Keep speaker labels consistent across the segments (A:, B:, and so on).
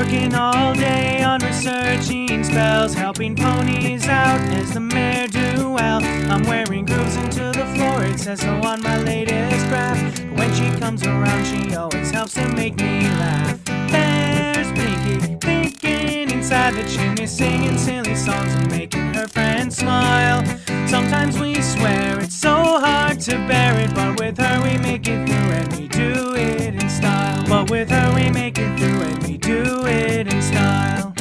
A: Working all day on researching spells, helping ponies out as the mare do well. I'm wearing grooves into the floor, it says so on my latest graph. But when she comes around, she always helps to make me laugh. There's Pinky thinking inside the chimney, singing silly songs and making her friends smile. Sometimes we swear it's so hard to bear it, but with her we make it through and we do it in style. But with her we make it through and we do it in style.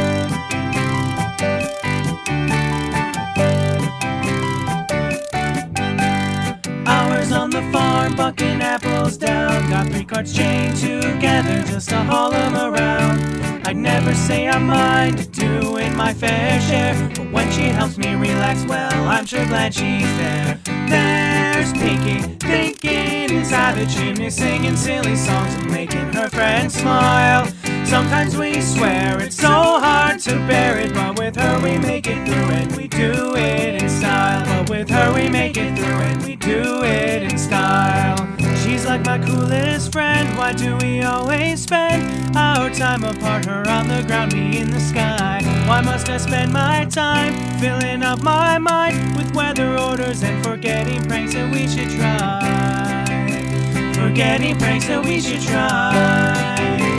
A: Hours on the farm, bucking apples down. Got 3 carts chained together just to haul them around. I'd never say I mind doing my fair share, but when she helps me relax, well, I'm sure glad she's there. There's Pinky thinking inside the chimney, singing silly songs and making her friends smile. Sometimes we swear it's so hard to bear it, but with her we make it through and we do it in style. But with her we make it through and we do it in style. She's like my coolest friend, why do we always spend our time apart, her on the ground, me in the sky? Why must I spend my time filling up my mind with weather orders and forgetting pranks that we should try? Forgetting pranks that we should try.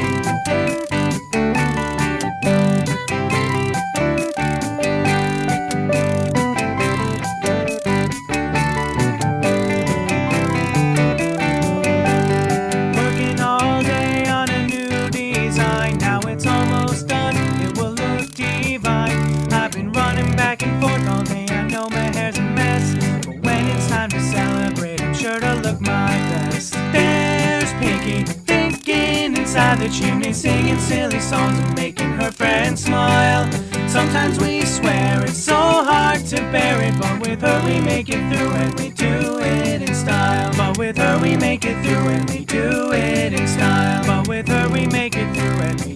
A: Back and forth all day, I know my hair's a mess, but when it's time to celebrate, I'm sure to look my best. There's Pinky thinking inside the chimney, singing silly songs and making her friends smile. Sometimes we swear it's so hard to bear it, but with her we make it through and we do it in style. But with her we make it through and we do it in style. But with her we make it through and we